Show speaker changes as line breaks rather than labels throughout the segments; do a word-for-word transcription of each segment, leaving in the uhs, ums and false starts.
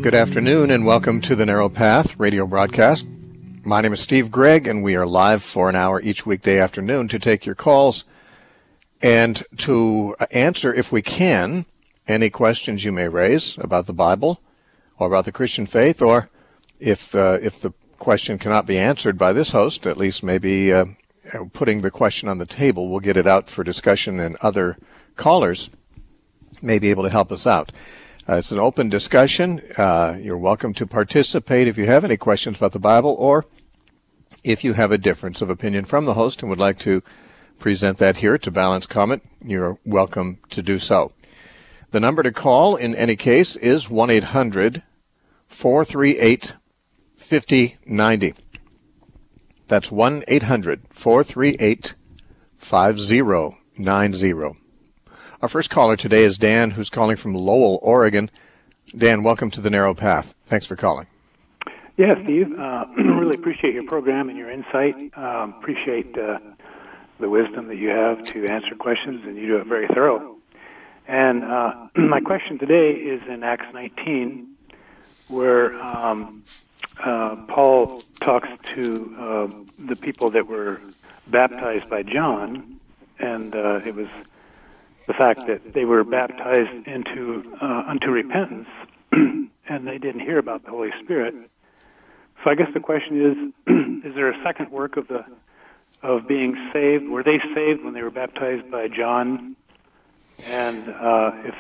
Good afternoon and welcome to the Narrow Path radio broadcast. My name is Steve Gregg and we are live for an hour each weekday afternoon to take your calls and to answer, if we can, any questions you may raise about the Bible or about the Christian faith, or if uh, if the question cannot be answered by this host, at least maybe uh, putting the question on the table, we'll get it out for discussion and other callers may be able to help us out. Uh, it's an open discussion. Uh, you're welcome to participate if you have any questions about the Bible, or if you have a difference of opinion from the host and would like to present that here to balance comment, you're welcome to do so. The number to call in any case is one eight hundred, four three eight, five oh nine oh. That's one eight hundred, four three eight, five oh nine oh. Our first caller today is Dan, who's calling from Lowell, Oregon. Dan, welcome to the Narrow Path. Thanks for calling.
Yeah, Steve, uh, really appreciate your program and your insight. Um, appreciate uh, the wisdom that you have to answer questions, and you do it very thorough. And uh, my question today is in Acts nineteen, where um, uh, Paul talks to uh, the people that were baptized by John, and uh, it was the fact that they were baptized into uh, unto repentance, and they didn't hear about the Holy Spirit. So I guess the question is: is there a second work of the of being saved? Were they saved when they were baptized by John? And uh, if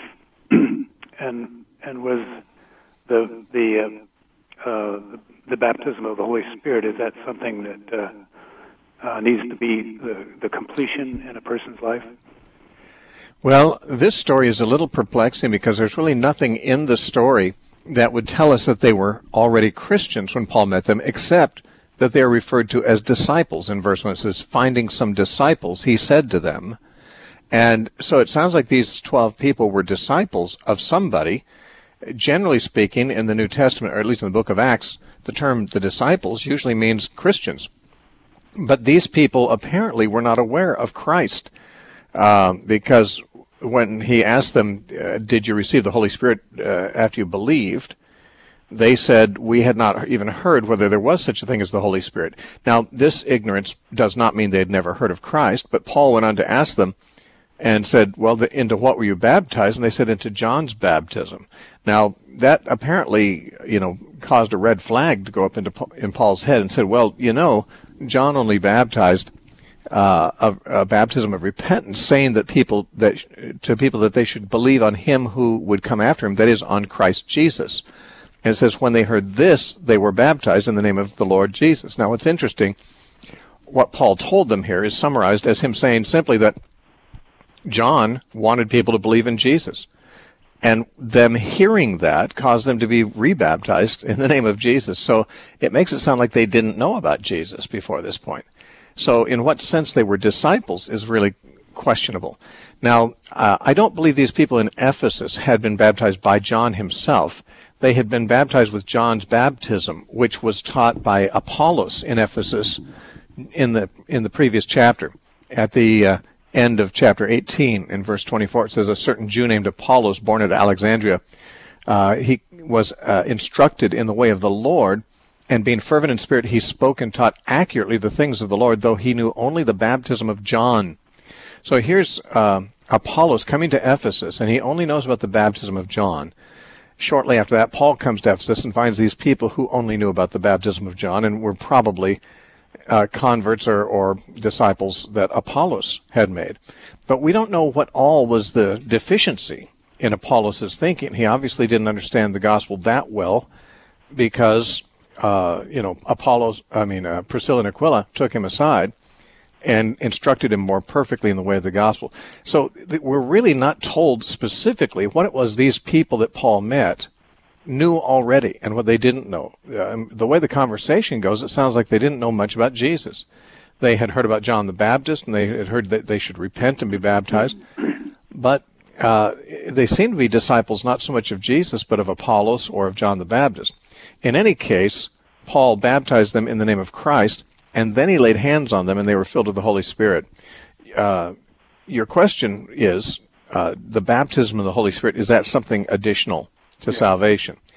and and was the the uh, uh, the baptism of the Holy Spirit, is that something that uh, uh, needs to be the, the completion in a person's life?
Well, this story is a little perplexing because there's really nothing in the story that would tell us that they were already Christians when Paul met them, except that they are referred to as disciples. In verse one, it says, finding some disciples, he said to them. And so it sounds like these twelve people were disciples of somebody. Generally speaking, in the New Testament, or at least in the book of Acts, the term the disciples usually means Christians. But these people apparently were not aware of Christ, uh, because when he asked them, uh, did you receive the Holy Spirit uh, after you believed, they said, we had not even heard whether there was such a thing as the Holy Spirit. Now, this ignorance does not mean they had never heard of Christ, but Paul went on to ask them and said, well, the, into what were you baptized? And they said, into John's baptism. Now, that apparently, you know, caused a red flag to go up into in Paul's head and said, well, you know, John only baptized Uh, a, a baptism of repentance, saying that people that to people that they should believe on him who would come after him, that is, on Christ Jesus. And it says, when they heard this, they were baptized in the name of the Lord Jesus. Now, what's interesting, what Paul told them here is summarized as him saying simply that John wanted people to believe in Jesus. And them hearing that caused them to be rebaptized in the name of Jesus. So it makes it sound like they didn't know about Jesus before this point. So in what sense they were disciples is really questionable. Now, uh, I don't believe these people in Ephesus had been baptized by John himself. They had been baptized with John's baptism, which was taught by Apollos in Ephesus in the in the previous chapter. At the uh, end of chapter eighteen, in verse twenty-four, it says, a certain Jew named Apollos, born at Alexandria, uh, he was uh, instructed in the way of the Lord, and being fervent in spirit, he spoke and taught accurately the things of the Lord, though he knew only the baptism of John. So here's uh, Apollos coming to Ephesus, and he only knows about the baptism of John. Shortly after that, Paul comes to Ephesus and finds these people who only knew about the baptism of John and were probably uh, converts or, or disciples that Apollos had made. But we don't know what all was the deficiency in Apollos' thinking. He obviously didn't understand the gospel that well because Uh, you know, Apollos, I mean, uh, Priscilla and Aquila took him aside and instructed him more perfectly in the way of the gospel. So th- we're really not told specifically what it was these people that Paul met knew already and what they didn't know. Uh, the way the conversation goes, it sounds like they didn't know much about Jesus. They had heard about John the Baptist, and they had heard that they should repent and be baptized. But uh, they seem to be disciples not so much of Jesus, but of Apollos or of John the Baptist. In any case, Paul baptized them in the name of Christ, and then he laid hands on them, and they were filled with the Holy Spirit. Uh, your question is, uh, the baptism of the Holy Spirit, is that something additional to yeah. salvation?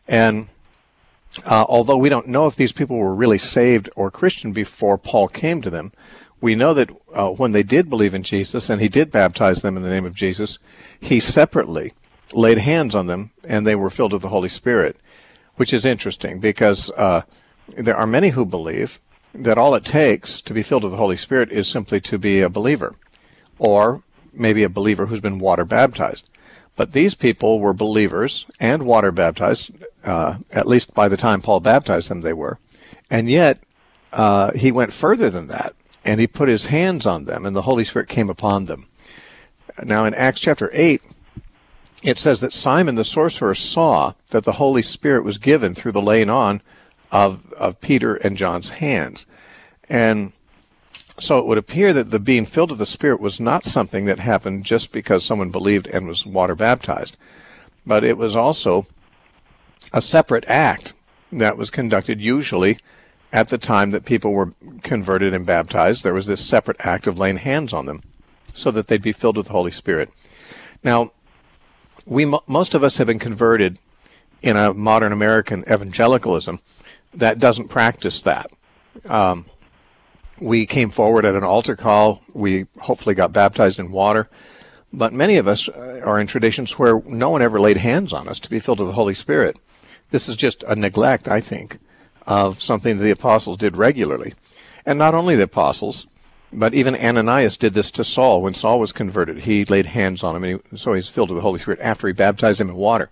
And uh, although we don't know if these people were really saved or Christian before Paul came to them, we know that uh, when they did believe in Jesus and he did baptize them in the name of Jesus, he separately laid hands on them and they were filled with the Holy Spirit, which is interesting because uh, there are many who believe that all it takes to be filled with the Holy Spirit is simply to be a believer, or maybe a believer who's been water baptized. But these people were believers and water baptized, uh, at least by the time Paul baptized them they were. And yet uh, he went further than that, and he put his hands on them, and the Holy Spirit came upon them. Now in Acts chapter eight, it says that Simon the sorcerer saw that the Holy Spirit was given through the laying on of, of Peter and John's hands. And so it would appear that the being filled with the Spirit was not something that happened just because someone believed and was water baptized, but it was also a separate act that was conducted usually at the time that people were converted and baptized. There was this separate act of laying hands on them so that they'd be filled with the Holy Spirit. Now, we most of us have been converted in a modern American evangelicalism that doesn't practice that. Um, we came forward at an altar call. We hopefully got baptized in water. But many of us are in traditions where no one ever laid hands on us to be filled with the Holy Spirit. This is just a neglect, I think, of something that the apostles did regularly. And not only the apostles, but even Ananias did this to Saul. When Saul was converted, he laid hands on him, and he, so he's filled with the Holy Spirit after he baptized him in water.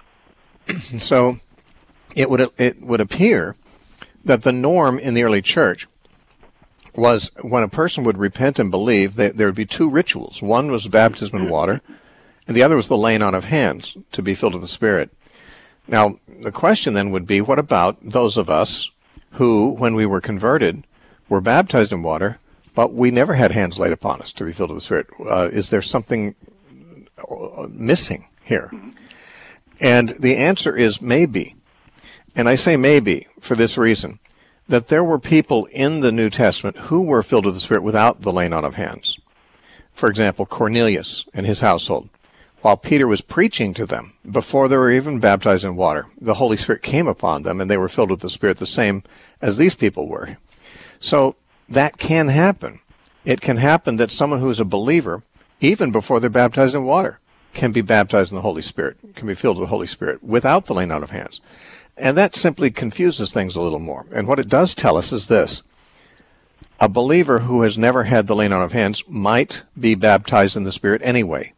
So it would it would appear that the norm in the early church was when a person would repent and believe, that there would be two rituals. One was baptism in water, and the other was the laying on of hands to be filled with the Spirit. Now, the question then would be, what about those of us who, when we were converted, were baptized in water, but we never had hands laid upon us to be filled with the Spirit? Uh, is there something missing here? And the answer is maybe. And I say maybe for this reason, that there were people in the New Testament who were filled with the Spirit without the laying on of hands. For example, Cornelius and his household. While Peter was preaching to them, before they were even baptized in water, the Holy Spirit came upon them and they were filled with the Spirit the same as these people were. So that can happen. It can happen that someone who is a believer, even before they're baptized in water, can be baptized in the Holy Spirit, can be filled with the Holy Spirit without the laying on of hands. And that simply confuses things a little more. And what it does tell us is this. A believer who has never had the laying on of hands might be baptized in the Spirit anyway.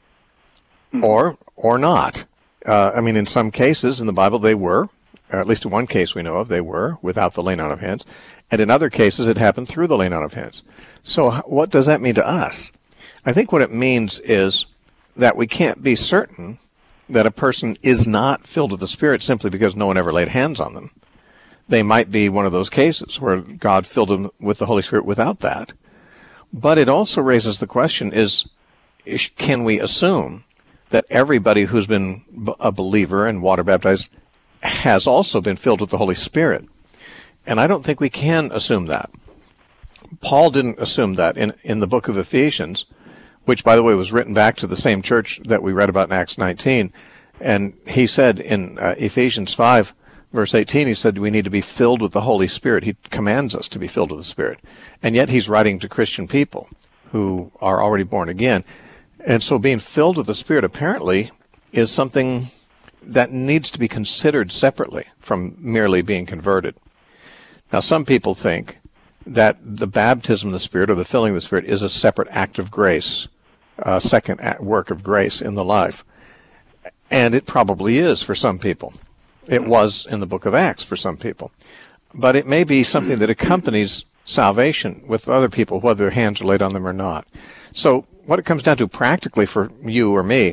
Or or not. Uh, I mean, in some cases in the Bible they were, or at least in one case we know of, they were without the laying on of hands. And in other cases it happened through the laying on of hands. So what does that mean to us? I think what it means is that we can't be certain that a person is not filled with the Spirit simply because no one ever laid hands on them. They might be one of those cases where God filled them with the Holy Spirit without that. But it also raises the question is, is can we assume that everybody who's been a believer and water baptized has also been filled with the Holy Spirit? And I don't think we can assume that. Paul didn't assume that in, in the book of Ephesians, which, by the way, was written back to the same church that we read about in Acts nineteen. And he said in uh, Ephesians five, verse eighteen, he said we need to be filled with the Holy Spirit. He commands us to be filled with the Spirit. And yet he's writing to Christian people who are already born again. And so being filled with the Spirit apparently is something that needs to be considered separately from merely being converted. Now, some people think that the baptism of the Spirit or the filling of the Spirit is a separate act of grace, a second work of grace in the life. And it probably is for some people. It was in the book of Acts for some people. But it may be something that accompanies salvation with other people, whether their hands are laid on them or not. So what it comes down to practically for you or me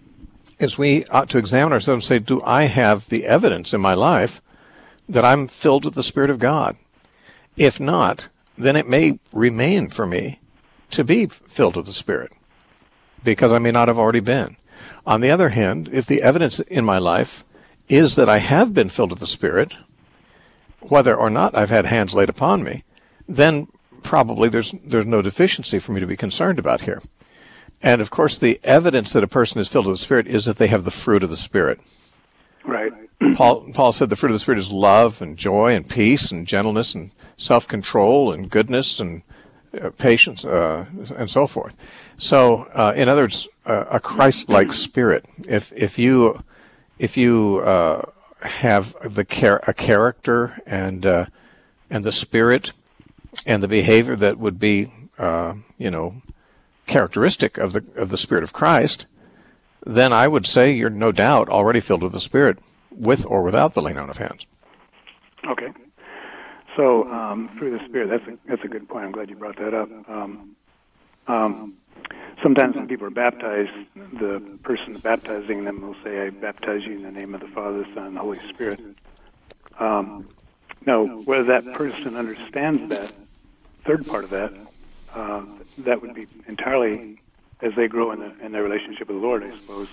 is we ought to examine ourselves and say, do I have the evidence in my life that I'm filled with the Spirit of God? If not, then it may remain for me to be filled with the Spirit, because I may not have already been. On the other hand, if the evidence in my life is that I have been filled with the Spirit, whether or not I've had hands laid upon me, then probably there's there's no deficiency for me to be concerned about here. And, of course, the evidence that a person is filled with the Spirit is that they have the fruit of the Spirit.
Right.
Paul, Paul said the fruit of the Spirit is love and joy and peace and gentleness and self-control and goodness and uh, patience uh, and so forth. So, uh, in other words, uh, a Christ-like spirit. If if you if you uh, have the char- a character and uh, and the spirit and the behavior that would be, uh, you know, characteristic of the of the Spirit of Christ, then I would say you're no doubt already filled with the Spirit, with or without the laying on of hands.
Okay. So, um, through the Spirit, that's a, that's a good point. I'm glad you brought that up. Um, um, sometimes when people are baptized, the person baptizing them will say, I baptize you in the name of the Father, Son, and the Holy Spirit. Um, now, whether that person understands that third part of that, uh, that would be entirely as they grow in, the, in their relationship with the Lord, I suppose.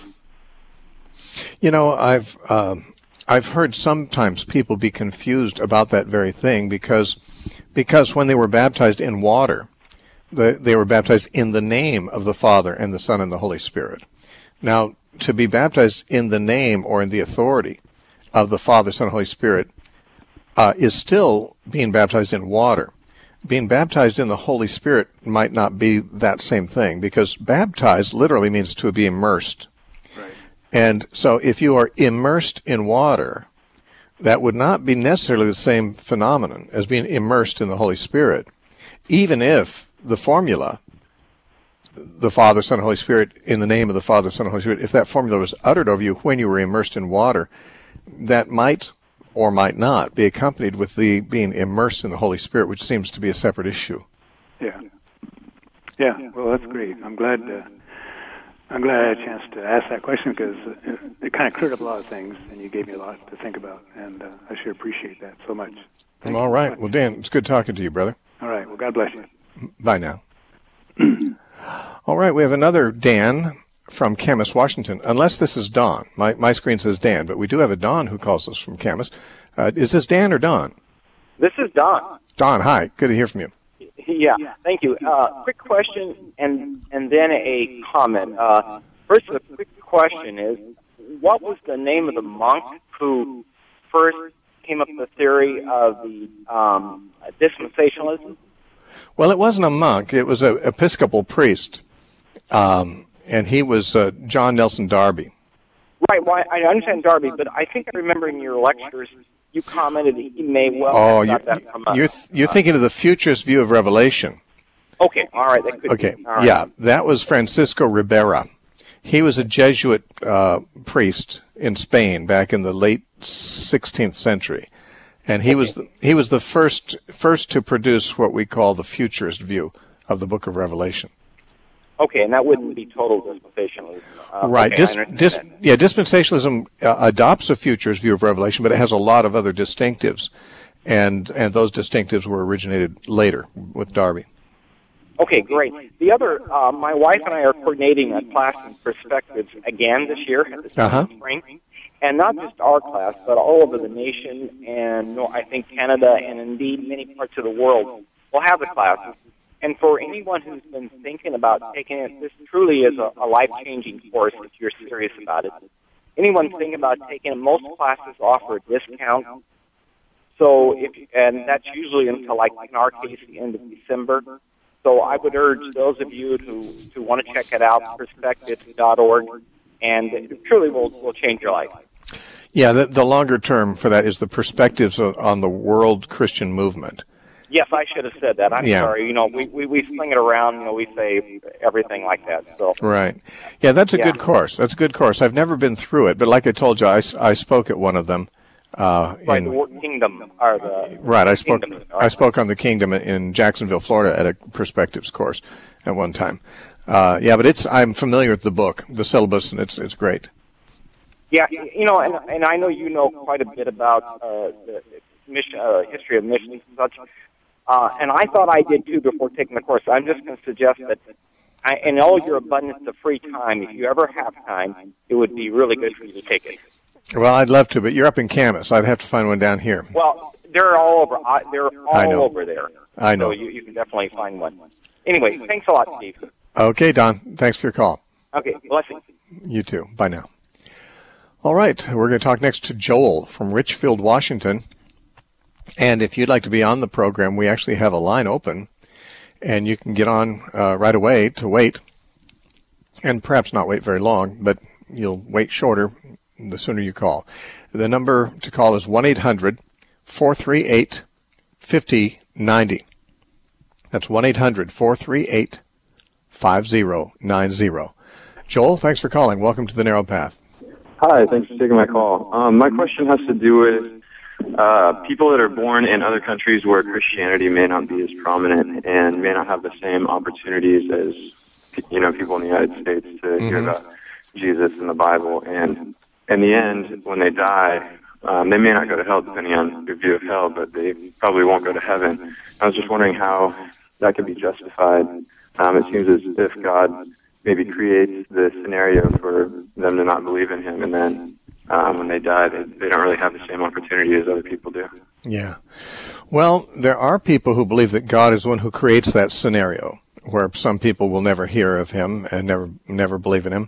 You know, I've um, I've heard sometimes people be confused about that very thing because because when they were baptized in water, the, they were baptized in the name of the Father and the Son and the Holy Spirit. Now, to be baptized in the name or in the authority of the Father, Son, and Holy Spirit uh, is still being baptized in water. Being baptized in the Holy Spirit might not be that same thing, because baptized literally means to be immersed.
Right.
And so if you are immersed in water, that would not be necessarily the same phenomenon as being immersed in the Holy Spirit, even if the formula, the Father, Son, and Holy Spirit, in the name of the Father, Son, and Holy Spirit, if that formula was uttered over you when you were immersed in water, that might or might not be accompanied with the being immersed in the Holy Spirit, which seems to be a separate issue.
Yeah. Yeah, well, that's great. I'm glad uh, I'm glad I had a chance to ask that question, because it, it kind of cleared up a lot of things, and you gave me a lot to think about, and uh, I sure appreciate that so much. Thank
All
you
right.
so much.
Well, Dan, it's good talking to you, brother.
All right. Well, God bless you.
Bye now. All right, we have another Dan from Camas, Washington, unless this is Don. My my screen says Dan, but we do have a Don who calls us from Camas. Uh, is this Dan or Don?
This is Don.
Don, hi. Good to hear from you.
Yeah, thank you. Uh, quick question and and then a comment. Uh, first, the quick question is, what was the name of the monk who first came up with the theory of the um, dispensationalism?
Well, it wasn't a monk. It was an Episcopal priest, um, and he was uh, John Nelson Darby.
Right, well, I understand Darby, but I think I remember in your lectures you commented that he may well
Oh,
have
you're,
got that from us.
you're, you're thinking of the futurist view of Revelation.
Okay, all right, that could
Okay,
be. All right.
yeah, that was Francisco Ribera. He was a Jesuit uh, priest in Spain back in the late sixteenth century, and he
Okay.
was the, he was the first first to produce what we call the futurist view of the Book of Revelation.
Okay, and that wouldn't be total dispensationalism. Uh,
Right.
Okay,
Dis,
I understand
dis,
that.
yeah, dispensationalism uh, adopts a futurist view of Revelation, but it has a lot of other distinctives, and and those distinctives were originated later with Darby.
Okay, great. The other, uh, my wife and I are coordinating a class in perspectives again this year at the spring,
Uh-huh.
spring, and not just our class, but all over the nation, and no, I think Canada, and indeed many parts of the world will have the classes. And for anyone who's been thinking about taking it, this truly is a, a life-changing course if you're serious about it. Anyone thinking about taking it, most classes offer a discount. So if, and that's usually until, like in our case, the end of December. So I would urge those of you who, who want to check it out, perspectives dot org, and it truly will, will change your life.
Yeah, the, the longer term for that is the perspectives on, on the world Christian movement.
Yes, I should have said that. I'm
Yeah.
sorry. You know, we, we, we sling it around, you know, we say everything like that. So
Right. Yeah, that's a
Yeah.
good course. That's a good course. I've never been through it, but like I told you, I, s- I spoke at one of them. Uh,
Right,
in,
the word kingdom, or the
right, I spoke.
kingdom,
I spoke on the kingdom in Jacksonville, Florida, at a perspectives course at one time. Uh, yeah, but it's I'm familiar with the book, the syllabus, and it's it's great.
Yeah, you know, and and I know you know quite a bit about uh, the mission, uh, history of missions and such. Uh, and I thought I did too before taking the course. I'm just going to suggest that, I, in all your abundance of free time, if you ever have time, it would be really good for you to take it.
Well, I'd love to, but you're up in Camas. I'd have to find one down here.
Well, they're all over. I, they're all
I know.
over there.
I know.
So you, you can definitely find one. Anyway, thanks a lot, Steve.
Okay, Don. Thanks for your call.
Okay, blessings.
You too. Bye now. All right, we're going to talk next to Joel from Richfield, Washington. And if you'd like to be on the program, we actually have a line open, and you can get on uh, right away to wait, and perhaps not wait very long, but you'll wait shorter the sooner you call. The number to call is one eight hundred four three eight five zero nine zero. That's one eight hundred four three eight five zero nine zero. Joel, thanks for calling. Welcome to the Narrow Path.
Hi, thanks for taking my call. Um, my question has to do with uh, people that are born in other countries where Christianity may not be as prominent and may not have the same opportunities as, you know, people in the United States to mm-hmm. hear about Jesus and the Bible. And in the end, when they die, um, they may not go to hell, depending on your view of hell, but they probably won't go to heaven. I was just wondering how that could be justified. Um, it seems as if God maybe creates the scenario for them to not believe in him, and then um, when they die, they, they don't really have the same opportunity as other people do.
Yeah. Well, there are people who believe that God is the one who creates that scenario, where some people will never hear of him and never never believe in him.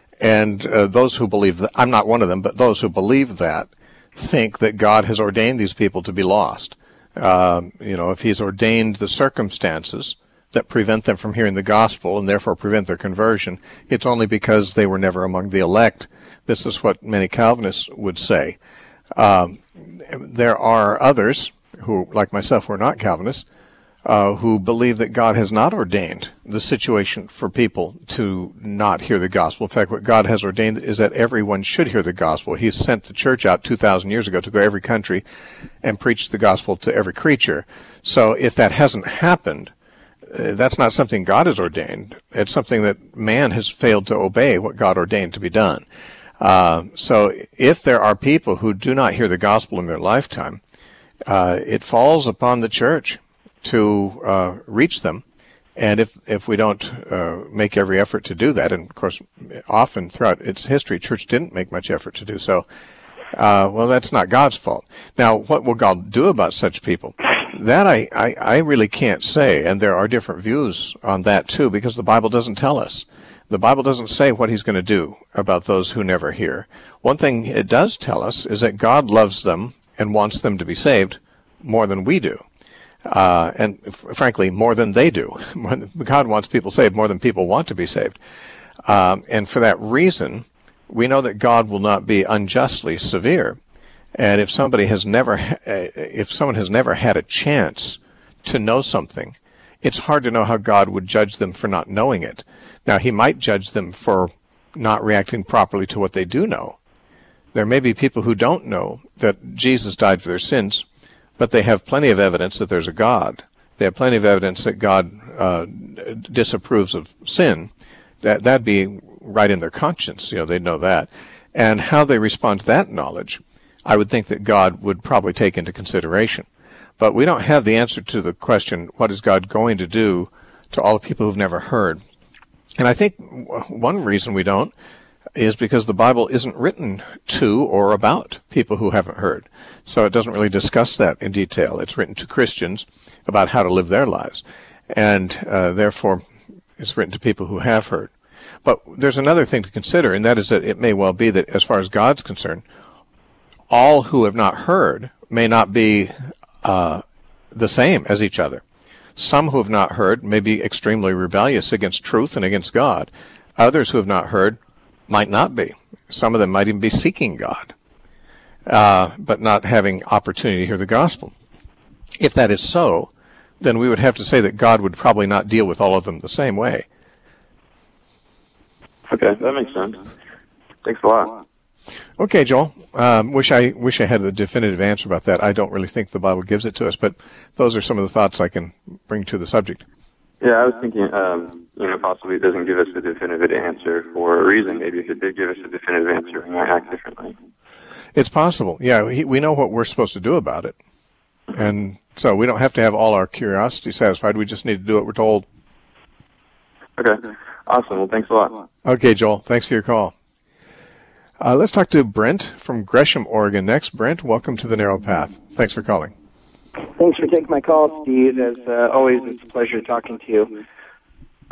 And uh, those who believe that, I'm not one of them, but those who believe that think that God has ordained these people to be lost. Uh, you know, if he's ordained the circumstances that prevent them from hearing the gospel and therefore prevent their conversion, it's only because they were never among the elect. This is what many Calvinists would say. Um, there are others who, like myself, who are not Calvinists, uh, who believe that God has not ordained the situation for people to not hear the gospel. In fact, what God has ordained is that everyone should hear the gospel. He sent the church out two thousand years ago to go to every country and preach the gospel to every creature. So if that hasn't happened, uh, that's not something God has ordained. It's something that man has failed to obey what God ordained to be done. Uh, so if there are people who do not hear the gospel in their lifetime, uh, it falls upon the church to uh, reach them. And if if we don't uh, make every effort to do that, and of course often throughout its history, church didn't make much effort to do so, uh, well, that's not God's fault. Now, what will God do about such people? That I, I, I really can't say, and there are different views on that too, because the Bible doesn't tell us. The Bible doesn't say what he's going to do about those who never hear. One thing it does tell us is that God loves them and wants them to be saved more than we do. Uh, and f- frankly, more than they do. God wants people saved more than people want to be saved. Um, and for that reason, we know that God will not be unjustly severe. And if somebody has never, ha- if someone has never had a chance to know something, it's hard to know how God would judge them for not knowing it. Now, he might judge them for not reacting properly to what they do know. There may be people who don't know that Jesus died for their sins, but they have plenty of evidence that there's a God. They have plenty of evidence that God uh, disapproves of sin. That, that'd be right in their conscience. You know, they'd know that. And how they respond to that knowledge, I would think that God would probably take into consideration. But we don't have the answer to the question, what is God going to do to all the people who've never heard? And I think one reason we don't is because the Bible isn't written to or about people who haven't heard. So it doesn't really discuss that in detail. It's written to Christians about how to live their lives. And uh, therefore, it's written to people who have heard. But there's another thing to consider, and that is that it may well be that as far as God's concerned, all who have not heard may not be uh, the same as each other. Some who have not heard may be extremely rebellious against truth and against God. Others who have not heard might not be. Some of them might even be seeking God, uh, but not having opportunity to hear the gospel. If that is so, then we would have to say that God would probably not deal with all of them the same way.
Okay, that makes sense. Thanks a lot.
Okay, Joel. Um, wish I wish I had a definitive answer about that. I don't really think the Bible gives it to us, but those are some of the thoughts I can bring to the subject.
Yeah, I was thinking, um, you know, possibly it doesn't give us a definitive answer for a reason. Maybe if it did give us a definitive answer, we might act differently. It's
possible. Yeah, we, we know what we're supposed to do about it. And so we don't have to have all our curiosity satisfied. We just need to do what we're told.
Okay. Awesome. Well, thanks a lot.
Okay, Joel. Thanks for your call. Uh, let's talk to Brent from Gresham, Oregon next. Brent, welcome to the Narrow Path. Thanks for calling.
Thanks for taking my call, Steve. As uh, always, it's a pleasure talking to you.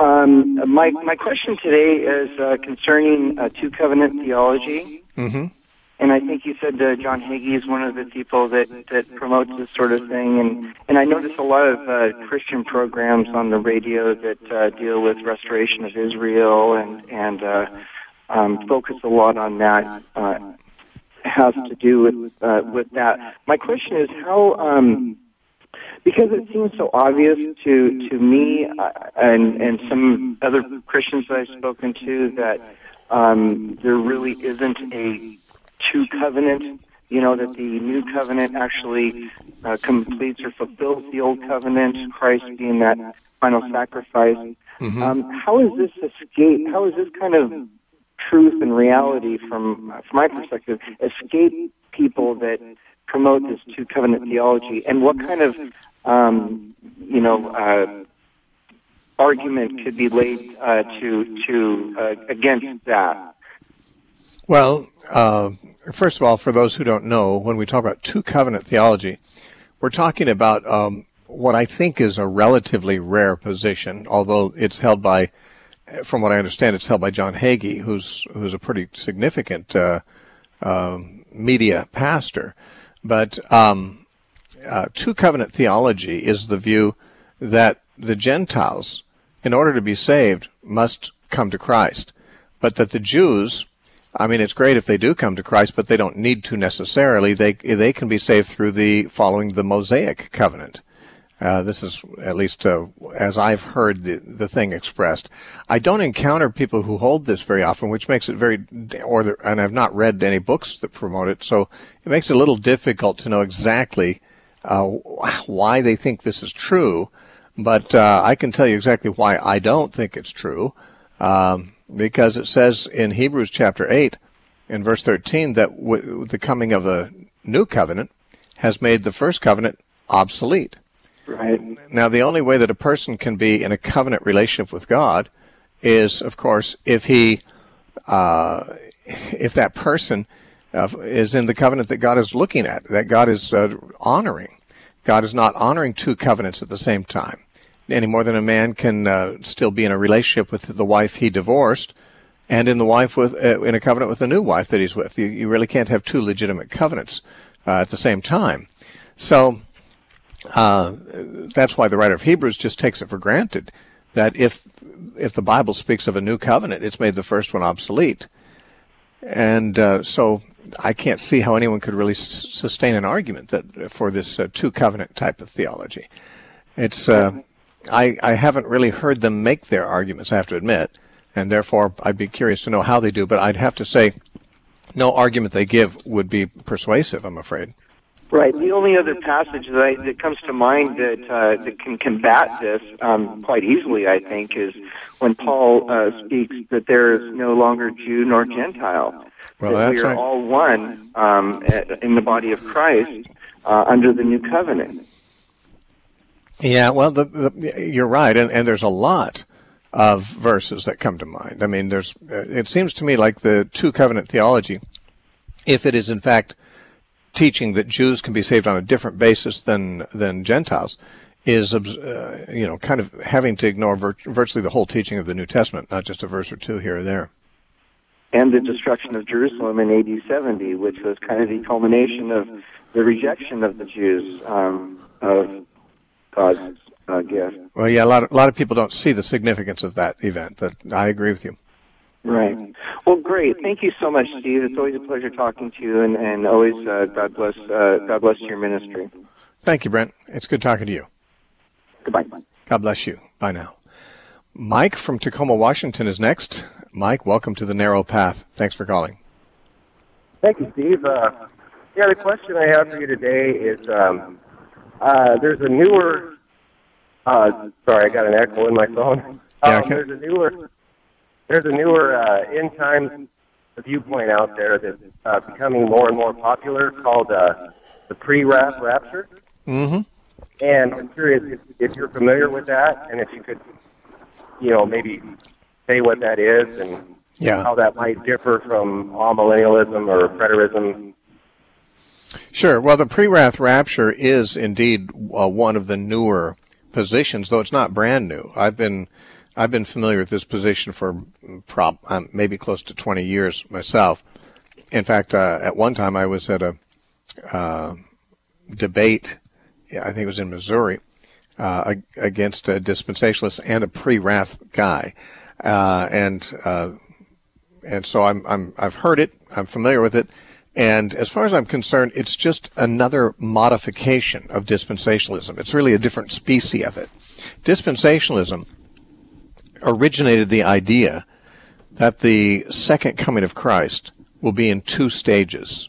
Um, my my question today is uh, concerning uh, two covenant theology.
Mm-hmm.
and I think you said uh, John Hagee is one of the people that, that promotes this sort of thing. And, and I notice a lot of uh, Christian programs on the radio that uh, deal with restoration of Israel and, and uh, um, focus a lot on that. Uh, has to do with uh, with that. My question is how, um, because it seems so obvious to to me uh, and and some other Christians that I've spoken to that um, there really isn't a two covenant. You know, that the new covenant actually uh, completes or fulfills the old covenant. Christ being that final sacrifice. Mm-hmm. Um, how is this escape? How is this kind of truth and reality, from from my perspective, escape people that promote this two covenant theology, and what kind of um, you know uh, argument could be laid uh, to to uh, against that?
Well, uh, first of all, for those who don't know, when we talk about two covenant theology, we're talking about um, what I think is a relatively rare position, although it's held by, from what I understand, it's held by John Hagee, who's who's a pretty significant uh, uh, media pastor. But um, uh, two covenant theology is the view that the Gentiles, in order to be saved, must come to Christ, but that the Jews, I mean, it's great if they do come to Christ, but they don't need to necessarily. They they can be saved through the following the Mosaic covenant. Uh, this is, at least uh, as I've heard the, the thing expressed. I don't encounter people who hold this very often, which makes it very, or the, and I've not read any books that promote it, so it makes it a little difficult to know exactly uh, why they think this is true. But uh, I can tell you exactly why I don't think it's true, um, because it says in Hebrews chapter eight, in verse thirteen, that w- the coming of the new covenant has made the first covenant obsolete.
Right.
Now, the only way that a person can be in a covenant relationship with God is, of course, if he, uh, if that person uh, is in the covenant that God is looking at, that God is uh, honoring. God is not honoring two covenants at the same time, any more than a man can uh, still be in a relationship with the wife he divorced and in the wife with uh, in a covenant with the new wife that he's with. You, you really can't have two legitimate covenants uh, at the same time. So. Uh, that's why the writer of Hebrews just takes it for granted that if if the Bible speaks of a new covenant, it's made the first one obsolete. And uh, so I can't see how anyone could really s- sustain an argument that for this uh, two covenant type of theology. It's uh, I, I haven't really heard them make their arguments, I have to admit, and therefore I'd be curious to know how they do, but I'd have to say no argument they give would be persuasive, I'm afraid.
Right. The only other passage that, I, that comes to mind that uh, that can combat this um, quite easily, I think, is when Paul uh, speaks that there is no longer Jew nor Gentile.
Well,
that
that's
we are
right.
all one um, in the body of Christ uh, under the new covenant.
Yeah, well, the, the, you're right, and, and there's a lot of verses that come to mind. I mean, there's. Uh, it seems to me like the two covenant theology, if it is in fact teaching that Jews can be saved on a different basis than than Gentiles, is uh, you know kind of having to ignore vir- virtually the whole teaching of the New Testament, not just a verse or two here or there.
And the destruction of Jerusalem in A D seventy, which was kind of the culmination of the rejection of the Jews um, of God's uh, gift.
Well, yeah, a lot of, a lot of people don't see the significance of that event, but I agree with you.
Right. Well, great. Thank you so much, Steve. It's always a pleasure talking to you, and, and always uh, God bless uh, God bless your ministry.
Thank you, Brent. It's good talking to you.
Goodbye.
God bless you. Bye now. Mike from Tacoma, Washington is next. Mike, welcome to The Narrow Path. Thanks for calling.
Thank you, Steve. Uh, yeah, the question I have for you today is um, uh, there's a newer, uh, sorry, I got an echo in my phone.
Yeah,
Um,
okay.
there's a newer, there's a newer uh, end time viewpoint out there that's uh, becoming more and more popular called uh, the pre-wrath rapture.
Mm-hmm.
And I'm curious if, if you're familiar with that, and if you could, you know, maybe say what that is and
Yeah.
how that might differ from amillennialism or preterism.
Sure. Well, the pre-wrath rapture is indeed uh, one of the newer positions, though it's not brand new. I've been I've been familiar with this position for prop um, maybe close to twenty years myself, In fact, uh, at one time I was at a uh, debate, I think it was in Missouri, uh, against a dispensationalist and a pre-wrath guy. Uh, and uh, and so I'm, I'm, I've heard it, I'm familiar with it, and as far as I'm concerned, it's just another modification of dispensationalism. It's really a different species of it. Dispensationalism originated the idea that the second coming of Christ will be in two stages,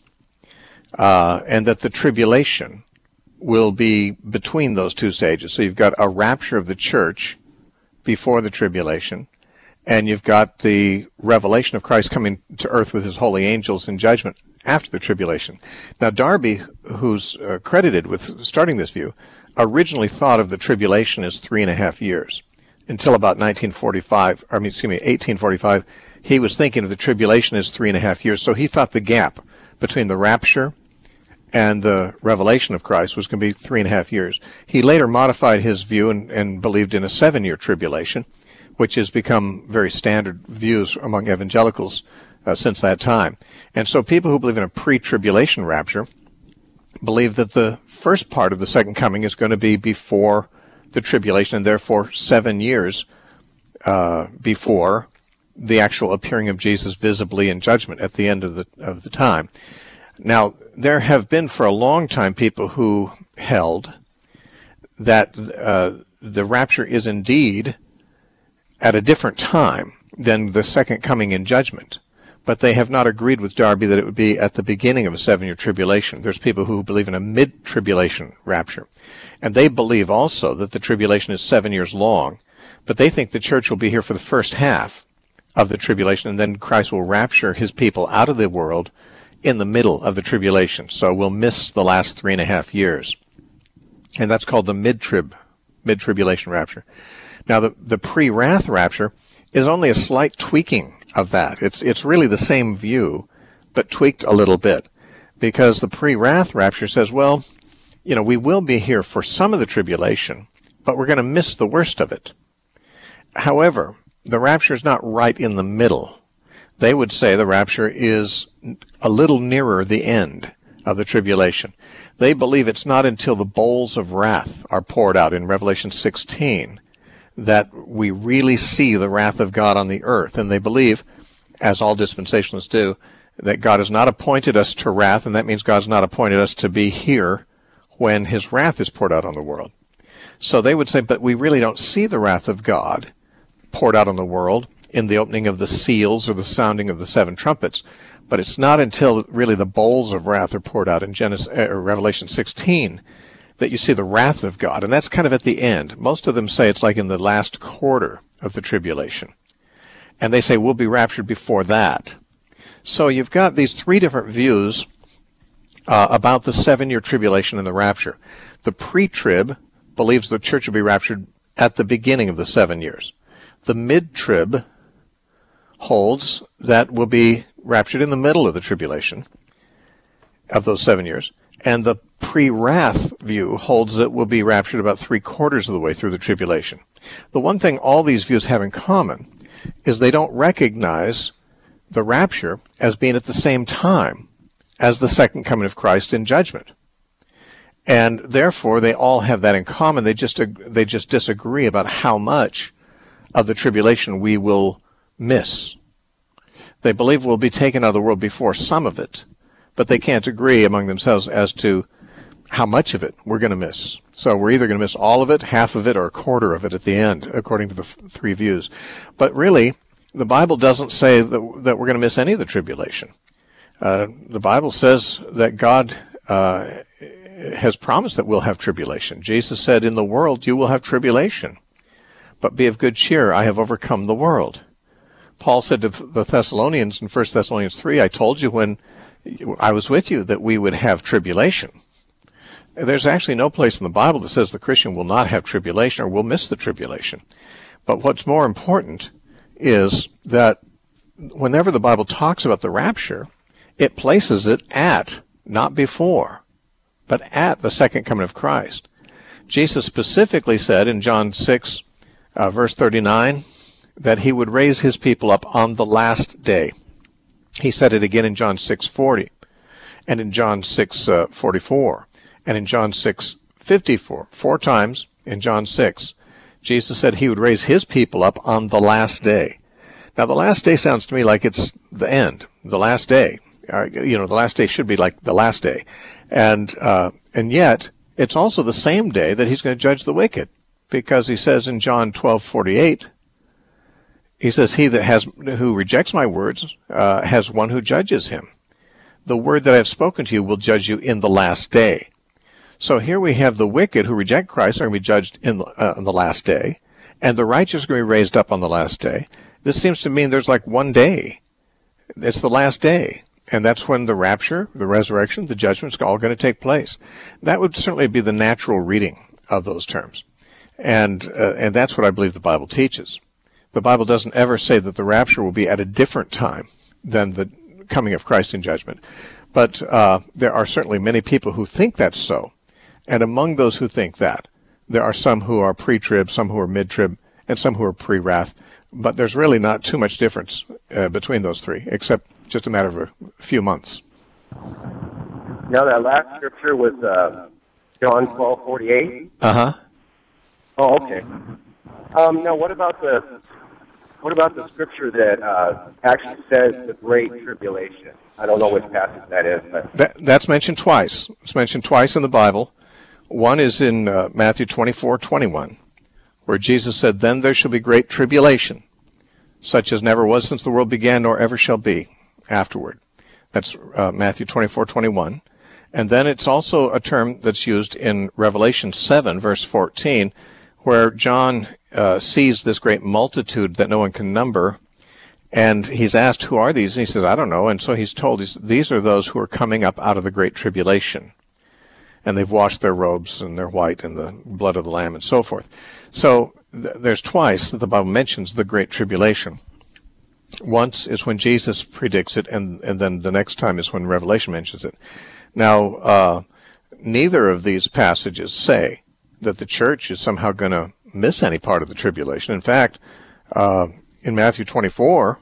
uh, and that the tribulation will be between those two stages. So you've got a rapture of the church before the tribulation, and you've got the revelation of Christ coming to earth with his holy angels in judgment after the tribulation. Now, Darby, who's uh, credited with starting this view, originally thought of the tribulation as three and a half years. Until about nineteen forty-five, or I mean, excuse me, eighteen forty-five, he was thinking of the tribulation as three and a half years. So he thought the gap between the rapture and the revelation of Christ was going to be three and a half years. He later modified his view and, and believed in a seven-year tribulation, which has become very standard views among evangelicals uh, since that time. And so people who believe in a pre-tribulation rapture believe that the first part of the second coming is going to be before the tribulation, and therefore seven years uh, before the actual appearing of Jesus visibly in judgment at the end of the of the time. Now, there have been for a long time people who held that uh, the rapture is indeed at a different time than the second coming in judgment, but they have not agreed with Darby that it would be at the beginning of a seven-year tribulation. There's people who believe in a mid-tribulation rapture, and they believe also that the tribulation is seven years long, but they think the church will be here for the first half of the tribulation, and then Christ will rapture his people out of the world in the middle of the tribulation. So we'll miss the last three and a half years. And that's called the mid-trib, mid-tribulation rapture. Now, the, the pre-wrath rapture is only a slight tweaking of that. It's, it's really the same view, but tweaked a little bit, because the pre-wrath rapture says, well, you know, we will be here for some of the tribulation, but we're going to miss the worst of it. However, the rapture is not right in the middle. They would say the rapture is a little nearer the end of the tribulation. They believe it's not until the bowls of wrath are poured out in Revelation sixteen that we really see the wrath of God on the earth. And they believe, as all dispensationalists do, that God has not appointed us to wrath, and that means God's not appointed us to be here when his wrath is poured out on the world. So they would say, but we really don't see the wrath of God poured out on the world in the opening of the seals or the sounding of the seven trumpets. But it's not until really the bowls of wrath are poured out in Genesis, uh, Revelation sixteen that you see the wrath of God. And that's kind of at the end. Most of them say it's like in the last quarter of the tribulation. And they say we'll be raptured before that. So you've got these three different views uh, about the seven-year tribulation and the rapture. The pre-trib believes the church will be raptured at the beginning of the seven years. The mid-trib holds that we'll be raptured in the middle of the tribulation of those seven years. And the pre-wrath view holds that we'll be raptured about three-quarters of the way through the tribulation. The one thing all these views have in common is they don't recognize the rapture as being at the same time as the second coming of Christ in judgment. And therefore, they all have that in common. They just they just disagree about how much of the tribulation we will miss. They believe we'll be taken out of the world before some of it, but they can't agree among themselves as to how much of it we're going to miss. So we're either going to miss all of it, half of it, or a quarter of it at the end, according to the f- three views. But really, the Bible doesn't say that, that we're going to miss any of the tribulation. Uh, the Bible says that God uh, has promised that we'll have tribulation. Jesus said, in the world you will have tribulation, but be of good cheer, I have overcome the world. Paul said to the Thessalonians in First Thessalonians three, I told you when I was with you that we would have tribulation. There's actually no place in the Bible that says the Christian will not have tribulation or will miss the tribulation. But what's more important is that whenever the Bible talks about the rapture, it places it at, not before, but at the second coming of Christ. Jesus specifically said in John six, uh, verse thirty-nine, that he would raise his people up on the last day. He said it again in John six forty, and in John six forty-four, and in John six fifty-four. Four times in John six, Jesus said he would raise his people up on the last day. Now, the last day sounds to me like it's the end, the last day. Uh, you know, the last day should be like the last day. And uh, and yet, it's also the same day that he's going to judge the wicked, because he says in John twelve forty-eight, he says, he that has who rejects my words uh, has one who judges him. The word that I have spoken to you will judge you in the last day. So here we have the wicked who reject Christ are going to be judged in the, uh, on the last day, and the righteous are going to be raised up on the last day. This seems to mean there's like one day. It's the last day. And that's when the rapture, the resurrection, the judgment is all going to take place. That would certainly be the natural reading of those terms. And uh, and that's what I believe the Bible teaches. The Bible doesn't ever say that the rapture will be at a different time than the coming of Christ in judgment. But uh, there are certainly many people who think that's so. And among those who think that, there are some who are pre-trib, some who are mid-trib, and some who are pre-wrath. But there's really not too much difference uh, between those three, except just a matter of a few months.
Now, that last scripture was uh, John twelve forty-eight.
Uh-huh.
Oh, okay. Um, now, what about the what about the scripture that uh, actually says the Great Tribulation? I don't know which passage that is. But
that, that's mentioned twice. It's mentioned twice in the Bible. One is in uh, Matthew twenty-four twenty-one, where Jesus said, "Then there shall be great tribulation, such as never was since the world began, nor ever shall be afterward." That's uh, Matthew twenty-four twenty-one. And then it's also a term that's used in Revelation seven, verse fourteen, where John uh, sees this great multitude that no one can number, and he's asked, "Who are these?" And he says, "I don't know." And so he's told, he's, these are those who are coming up out of the great tribulation. And they've washed their robes, and they're white in the blood of the Lamb, and so forth. So th- there's twice that the Bible mentions the great tribulation. Once is when Jesus predicts it, and, and then the next time is when Revelation mentions it. Now, uh, neither of these passages say that the church is somehow going to miss any part of the tribulation. In fact, uh, in Matthew twenty-four,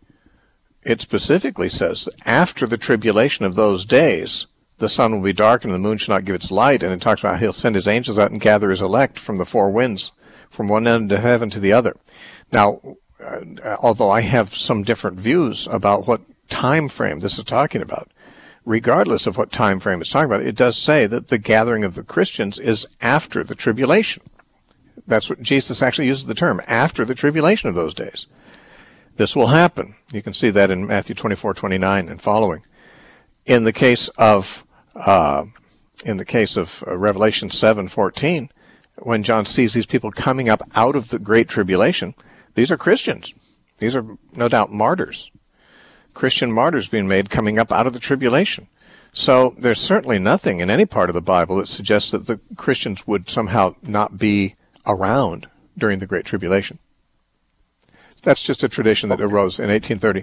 it specifically says, after the tribulation of those days, the sun will be dark and the moon shall not give its light. And it talks about he'll send his angels out and gather his elect from the four winds, from one end of heaven to the other. Now, uh, although I have some different views about what time frame this is talking about, regardless of what time frame it's talking about, it does say that the gathering of the Christians is after the tribulation. That's what Jesus actually uses the term, after the tribulation of those days. This will happen. You can see that in Matthew twenty-four twenty-nine and following. In the case of uh, in the case of uh, Revelation seven fourteen, when John sees these people coming up out of the great tribulation, these are Christians. These are no doubt martyrs. Christian martyrs being made coming up out of the tribulation. So there's certainly nothing in any part of the Bible that suggests that the Christians would somehow not be around during the Great Tribulation. That's just a tradition that arose in eighteen thirty.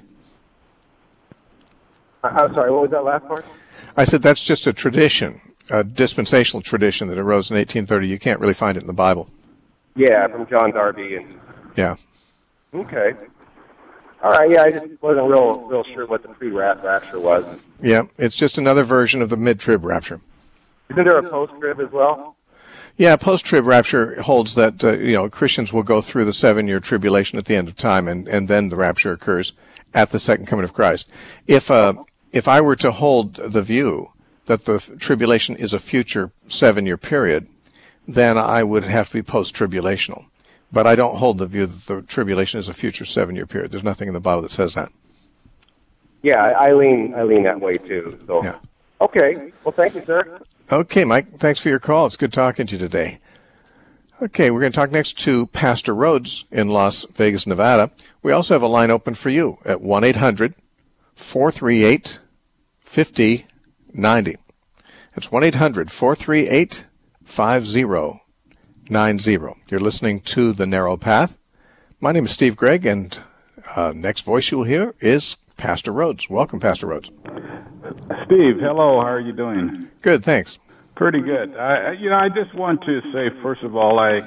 I'm sorry, what was that last part?
I said that's just a tradition, a dispensational tradition that arose in eighteen thirty. You can't really find it in the Bible.
Yeah, from John Darby. And
Yeah.
Okay. All right, yeah, I just wasn't real real sure what the pre-rapture was.
Yeah, it's just another version of the mid-trib rapture.
Isn't there a post-trib as well?
Yeah, post-trib rapture holds that uh, you know Christians will go through the seven-year tribulation at the end of time, and, and then the rapture occurs at the second coming of Christ. If uh, if I were to hold the view that the tribulation is a future seven-year period, then I would have to be post-tribulational. But I don't hold the view that the tribulation is a future seven-year period. There's nothing in the Bible that says that.
Yeah, I lean I lean that way too. So
Yeah.
Okay. Well, thank you, sir.
Okay, Mike, thanks for your call. It's good talking to you today. Okay, we're going to talk next to Pastor Rhodes in Las Vegas, Nevada. We also have a line open for you at one eight hundred four three eight five zero nine zero. That's one eight hundred four three eight five zero nine zero. You're listening to The Narrow Path. My name is Steve Gregg, and uh, next voice you'll hear is Pastor Rhodes. Welcome, Pastor Rhodes.
Steve, hello. How are you doing?
Good, thanks.
Pretty good. I, you know, I just want to say, first of all, I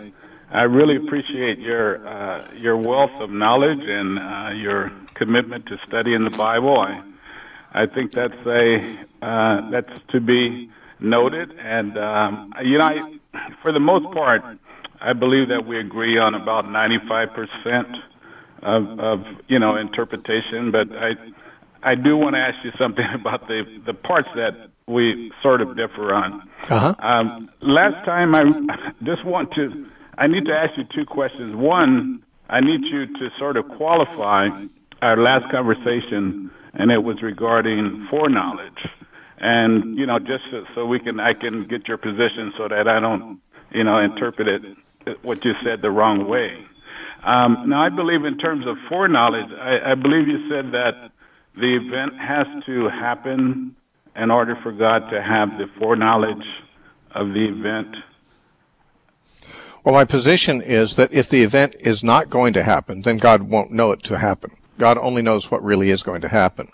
I really appreciate your uh, your wealth of knowledge and uh, your commitment to studying the Bible. I I think that's a uh, that's to be noted, and um, you know, I, for the most part, I believe that we agree on about ninety-five percent of, of you know interpretation. But I I do want to ask you something about the the parts that we sort of differ on.
Uh-huh.
Um, last time, I just want to. I need to ask you two questions. One, I need you to sort of qualify our last conversation, and it was regarding foreknowledge. And, you know, just so, so we can, I can get your position so that I don't, you know, interpret it, what you said the wrong way. Um, now, I believe in terms of foreknowledge, I, I believe you said that the event has to happen in order for God to have the foreknowledge of the event.
Well, my position is that if the event is not going to happen, then God won't know it to happen. God only knows what really is going to happen.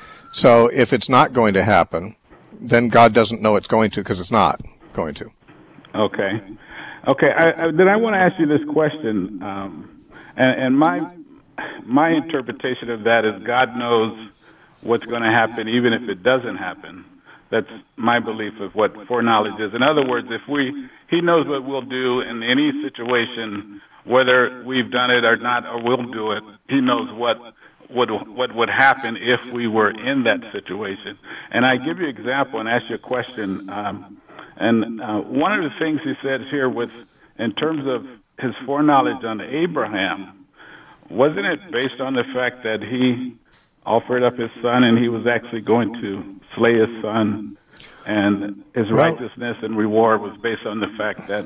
So if it's not going to happen, then God doesn't know it's going to because it's not going to.
Okay. Okay. I, I, then I want to ask you this question, um, and, and my my interpretation of that is God knows what's going to happen even if it doesn't happen. That's my belief of what foreknowledge is. In other words, if we, he knows what we'll do in any situation, whether we've done it or not, or we'll do it. He knows what would what would happen if we were in that situation. And I give you an example and ask you a question. Um, and uh, one of the things he says here, with in terms of his foreknowledge on Abraham, wasn't it based on the fact that he offered up his son, and he was actually going to slay his son, and his
well,
righteousness and reward was based on the fact that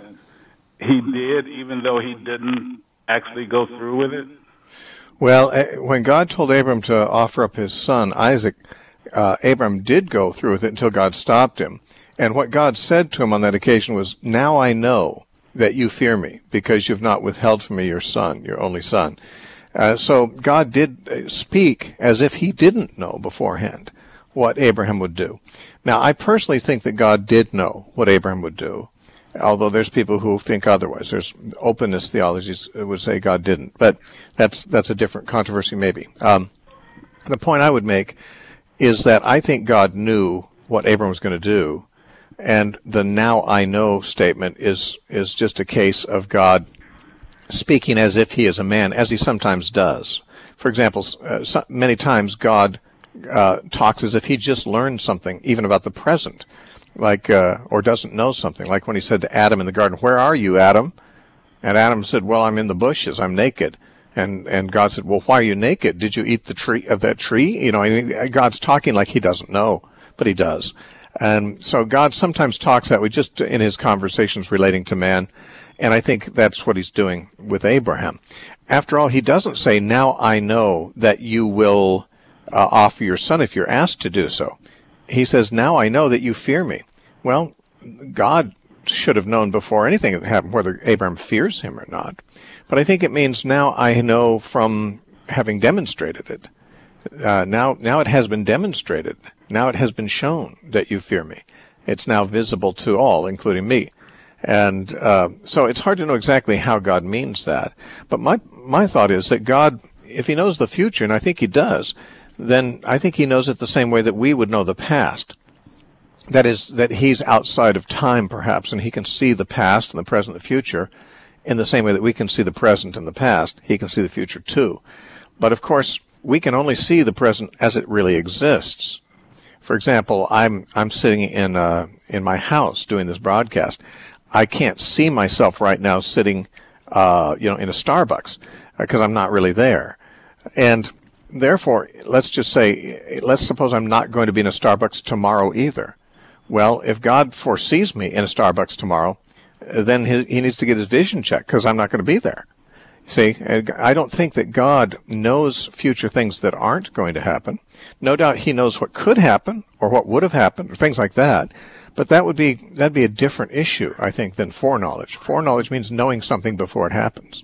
he did, even though he didn't actually go through with it?
Well, when God told Abram to offer up his son, Isaac, uh, Abram did go through with it until God stopped him. And what God said to him on that occasion was, "Now I know that you fear me, because you've not withheld from me your son, your only son." Uh, so God did speak as if he didn't know beforehand what Abraham would do. Now, I personally think that God did know what Abraham would do, although there's people who think otherwise. There's openness theologies that would say God didn't, but that's that's a different controversy maybe. Um, the point I would make is that I think God knew what Abraham was going to do, and the "now I know" statement is is just a case of God speaking as if he is a man, as he sometimes does. For example, uh, so many times God uh, talks as if he just learned something, even about the present, like uh, or doesn't know something, like when he said to Adam in the garden, "Where are you, Adam?" And Adam said, "Well, I'm in the bushes. I'm naked." And and God said, "Well, why are you naked? Did you eat the tree of that tree?" You know, I mean, God's talking like he doesn't know, but he does. And so God sometimes talks that way, just in his conversations relating to man. And I think that's what he's doing with Abraham. After all, he doesn't say, "Now I know that you will uh, offer your son if you're asked to do so." He says, "Now I know that you fear me." Well, God should have known before anything that happened whether Abraham fears him or not. But I think it means now I know from having demonstrated it. Uh, now, now it has been demonstrated. Now it has been shown that you fear me. It's now visible to all, including me. And uh, so it's hard to know exactly how God means that. But my my thought is that God, if he knows the future, and I think he does, then I think he knows it the same way that we would know the past. That is, that he's outside of time, perhaps, and he can see the past and the present and the future in the same way that we can see the present and the past. He can see the future, too. But, of course, we can only see the present as it really exists. For example, I'm I'm sitting in uh, in my house doing this broadcast. I can't see myself right now sitting, uh, you know, in a Starbucks because uh, I'm not really there. And therefore, let's just say, let's suppose I'm not going to be in a Starbucks tomorrow either. Well, if God foresees me in a Starbucks tomorrow, then he, he needs to get his vision checked because I'm not going to be there. See, I don't think that God knows future things that aren't going to happen. No doubt he knows what could happen or what would have happened or things like that. But that would be that'd be a different issue, I think, than foreknowledge. Foreknowledge means knowing something before it happens.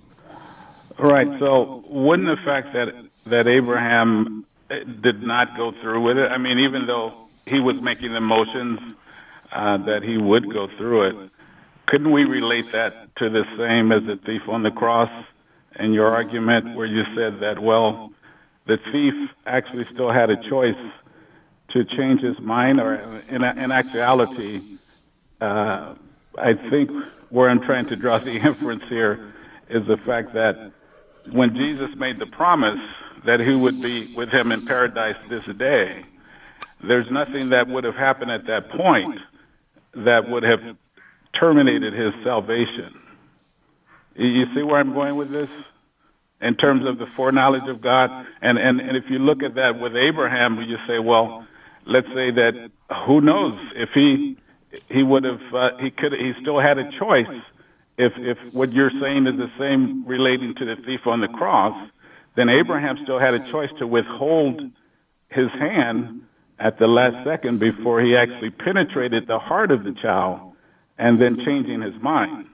Right. So wouldn't the fact that that Abraham did not go through with it, I mean, even though he was making the motions uh, that he would go through it, couldn't we relate that to the same as the thief on the cross and your argument where you said that, well, the thief actually still had a choice to change his mind, or in, in actuality, uh, I think where I'm trying to draw the inference here is the fact that when Jesus made the promise that he would be with him in paradise this day, there's nothing that would have happened at that point that would have terminated his salvation. You see where I'm going with this? In terms of the foreknowledge of God? And, and, and if you look at that with Abraham, you say, well, let's say that who knows if he he would have uh, he could he still had a choice if if what you're saying is the same relating to the thief on the cross, then Abraham still had a choice to withhold his hand at the last second before he actually penetrated the heart of the child and then changing his mind.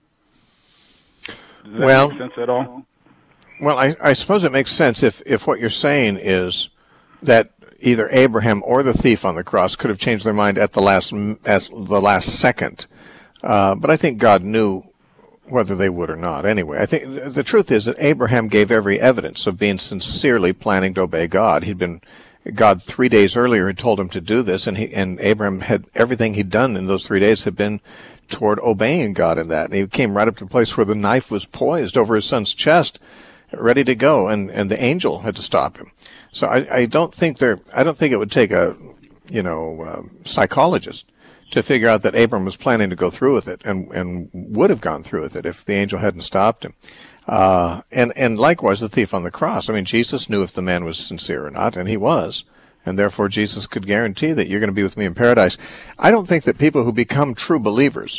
Does that
well,
make sense at all?
Well, I, I suppose it makes sense if, if what you're saying is that either Abraham or the thief on the cross could have changed their mind at the last as the last second. Uh, but I think God knew whether they would or not. Anyway, I think the truth is that Abraham gave every evidence of being sincerely planning to obey God. He'd been God three days earlier had told him to do this, and he and Abraham had everything he'd done in those three days had been toward obeying God in that. And he came right up to the place where the knife was poised over his son's chest, ready to go, and, and the angel had to stop him. So I, I don't think there. I don't think it would take a, you know, uh, psychologist to figure out that Abram was planning to go through with it, and and would have gone through with it if the angel hadn't stopped him. Uh, and and likewise the thief on the cross. I mean, Jesus knew if the man was sincere or not, and he was, and therefore Jesus could guarantee that you're going to be with me in paradise. I don't think that people who become true believers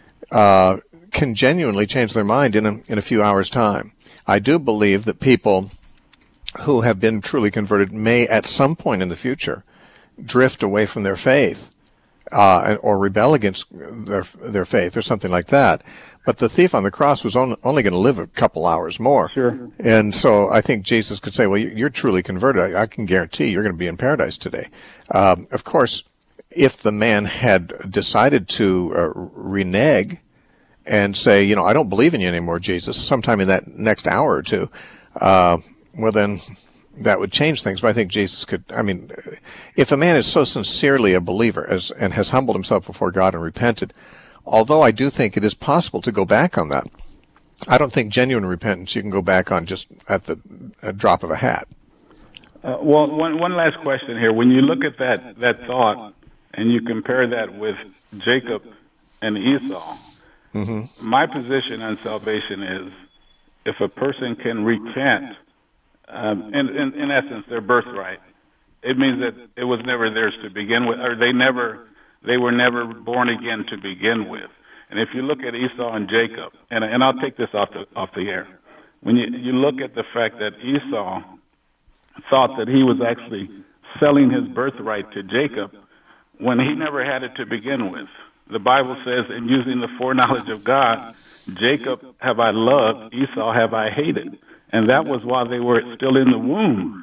uh, can genuinely change their mind in a, in a few hours' time. I do believe that people who have been truly converted may at some point in the future drift away from their faith uh, or rebel against their their faith or something like that. But the thief on the cross was on, only going to live a couple hours more.
Sure.
And so I think Jesus could say, well, you're truly converted. I, I can guarantee you're going to be in paradise today. Um, of course, if the man had decided to uh, renege and say, you know, I don't believe in you anymore, Jesus, sometime in that next hour or two, uh, well, then that would change things. But I think Jesus could, I mean, if a man is so sincerely a believer as and has humbled himself before God and repented, although I do think it is possible to go back on that, I don't think genuine repentance you can go back on just at the a drop of a hat.
Uh, well, one one last question here. When you look at that, that thought and you compare that with Jacob and Esau, mm-hmm. my position on salvation is if a person can repent, um, in, in, in essence, their birthright, it means that it was never theirs to begin with, or they never... They were never born again to begin with. And if you look at Esau and Jacob, and, and I'll take this off the, off the air, when you, you look at the fact that Esau thought that he was actually selling his birthright to Jacob when he never had it to begin with. The Bible says, in using the foreknowledge of God, Jacob have I loved, Esau have I hated. And that was while they were still in the womb.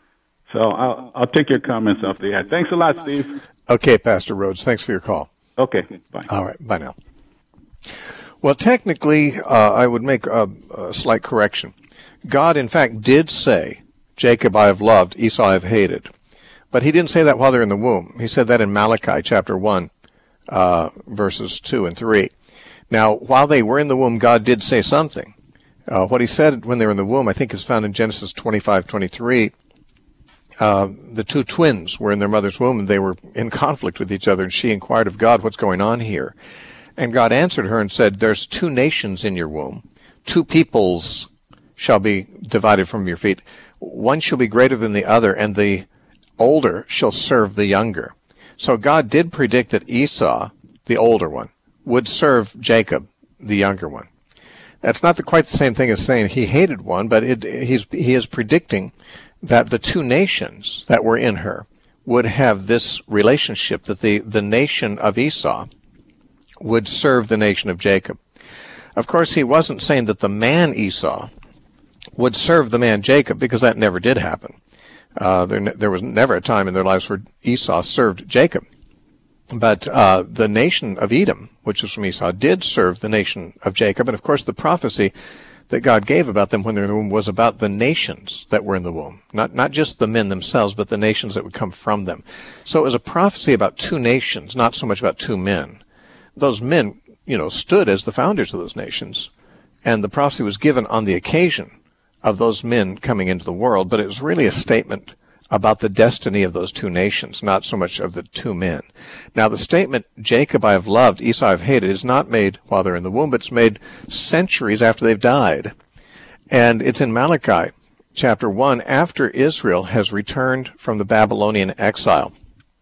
So I'll, I'll take your comments off the air. Thanks a lot, Steve.
Okay, Pastor Rhodes. Thanks for your call.
Okay, bye.
All right, bye now. Well, technically, uh, I would make a, a slight correction. God, in fact, did say, Jacob I have loved, Esau I have hated. But he didn't say that while they're in the womb. He said that in Malachi chapter one, uh, verses two and three. Now, while they were in the womb, God did say something. Uh, what he said when they were in the womb, I think, is found in Genesis twenty-five twenty-three. Uh, the two twins were in their mother's womb, and they were in conflict with each other, and she inquired of God, what's going on here? And God answered her and said, there's two nations in your womb. Two peoples shall be divided from your feet. One shall be greater than the other, and the older shall serve the younger. So God did predict that Esau, the older one, would serve Jacob, the younger one. That's not the, quite the same thing as saying he hated one, but it, he's, he is predicting that the two nations that were in her would have this relationship, that the, the nation of Esau would serve the nation of Jacob. Of course, he wasn't saying that the man Esau would serve the man Jacob, because that never did happen. Uh, there, there was never a time in their lives where Esau served Jacob. But uh, the nation of Edom, which was from Esau, did serve the nation of Jacob. And, of course, the prophecy that God gave about them when they were in the womb was about the nations that were in the womb. Not not just the men themselves, but the nations that would come from them. So it was a prophecy about two nations, not so much about two men. Those men, you know, stood as the founders of those nations. And the prophecy was given on the occasion of those men coming into the world, but it was really a statement about the destiny of those two nations, not so much of the two men. Now, the statement, Jacob I have loved, Esau I have hated, is not made while they're in the womb, but it's made centuries after they've died. And it's in Malachi chapter one, after Israel has returned from the Babylonian exile.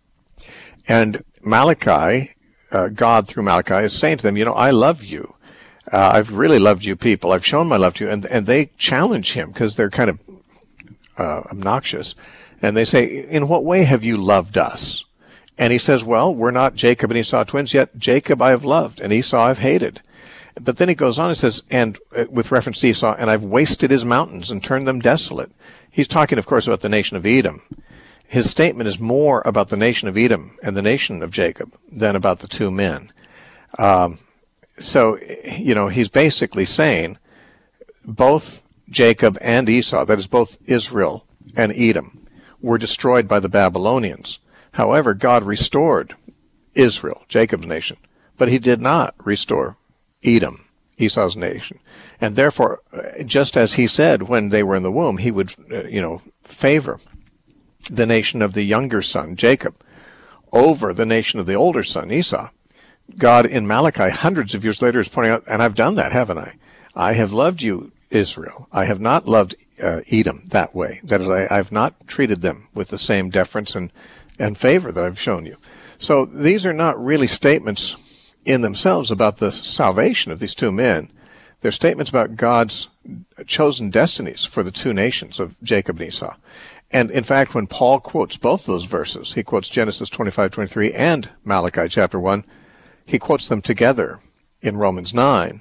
And Malachi, uh, God through Malachi, is saying to them, you know, I love you. Uh, I've really loved you people. I've shown my love to you. And, and they challenge him because they're kind of uh, obnoxious. And they say, in what way have you loved us? And he says, well, we're not Jacob and Esau twins, yet Jacob I have loved, and Esau I've hated. But then he goes on and says, and uh, with reference to Esau, and I've wasted his mountains and turned them desolate. He's talking, of course, about the nation of Edom. His statement is more about the nation of Edom and the nation of Jacob than about the two men. Um, so, you know, he's basically saying both Jacob and Esau, that is both Israel and Edom, were destroyed by the Babylonians. However, God restored Israel, Jacob's nation, but he did not restore Edom, Esau's nation. And therefore, just as he said when they were in the womb, he would, uh, you know, favor the nation of the younger son, Jacob, over the nation of the older son, Esau. God in Malachi, hundreds of years later, is pointing out, and I've done that, haven't I? I have loved you, Israel. I have not loved uh, Edom that way. That is, I, I've not treated them with the same deference and, and favor that I've shown you. So these are not really statements in themselves about the salvation of these two men. They're statements about God's chosen destinies for the two nations of Jacob and Esau. And in fact, when Paul quotes both those verses, he quotes Genesis twenty-five twenty-three and Malachi chapter one, he quotes them together in Romans nine.